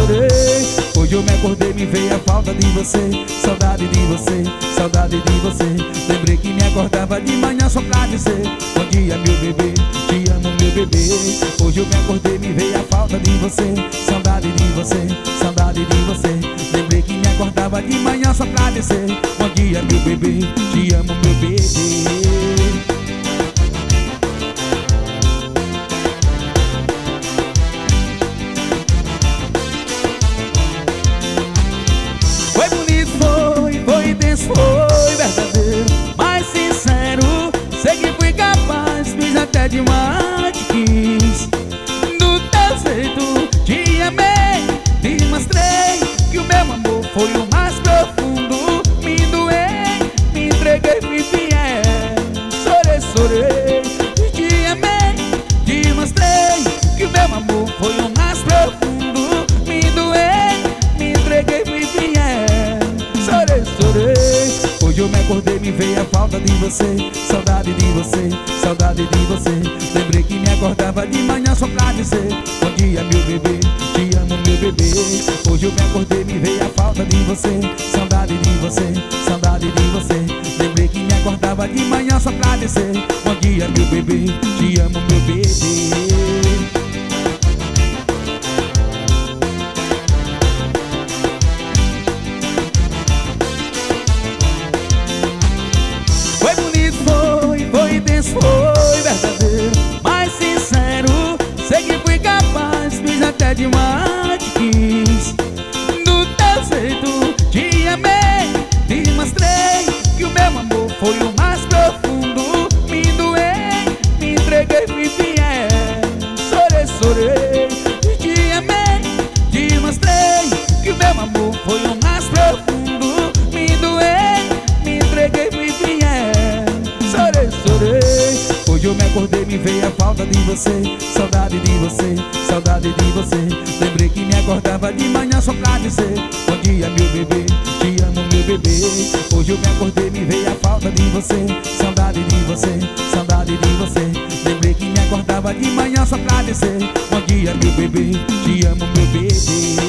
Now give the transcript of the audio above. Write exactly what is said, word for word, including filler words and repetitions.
chorei. Hoje eu me acordei, me veio a falta de você. Saudade de você, saudade de você. Lembrei que me acordava de manhã só pra dizer: bom dia meu bebê, te amo meu bebê. Hoje eu me acordei, me veio a falta de você. Saudade de você, saudade de você. Lembrei que me acordava de manhã só pra dizer: bom dia meu bebê, te amo meu bebê. Foi verdadeiro, mas sincero. Sei que fui capaz, fiz até demais, te quis. Do teu jeito te amei, te mostrei que o meu amor foi o mais profundo. Me doei, me entreguei, fui fiel. Chorei, chorei, te amei, te mostrei que o meu amor foi o mais profundo. Me doei, me entreguei, fui fiel. Chorei, chorei. Hoje eu me acordei, me veio a falta de você. Saudade de você, saudade de você. Lembrei que me acordava de manhã só pra dizer: bom dia meu bebê, te amo meu bebê. Hoje eu me acordei, me veio a falta de você. Saudade de você, saudade de você. Lembrei que me acordava de manhã só pra dizer: bom dia meu bebê, te amo meu bebê. Foi verdadeiro, mas sincero. Sei que fui capaz, fiz até demais, te quis. Do teu jeito te amei, te mostrei que o meu amor foi o mais profundo. Me doei, me entreguei, fui fiel. Chorei, chorei, te amei, te mostrei que o meu amor foi o mais profundo. Me doei, me entreguei, fui fiel. Chorei, chorei. Hoje eu me acordei, me veio a falta de você. Saudade de você, saudade de você. Lembrei que me acordava de manhã só pra dizer: bom dia meu bebê, te amo meu bebê. Hoje eu me acordei, me veio a falta de você. Saudade de você, saudade de você. Lembrei que me acordava de manhã só pra dizer: bom dia meu bebê, te amo meu bebê.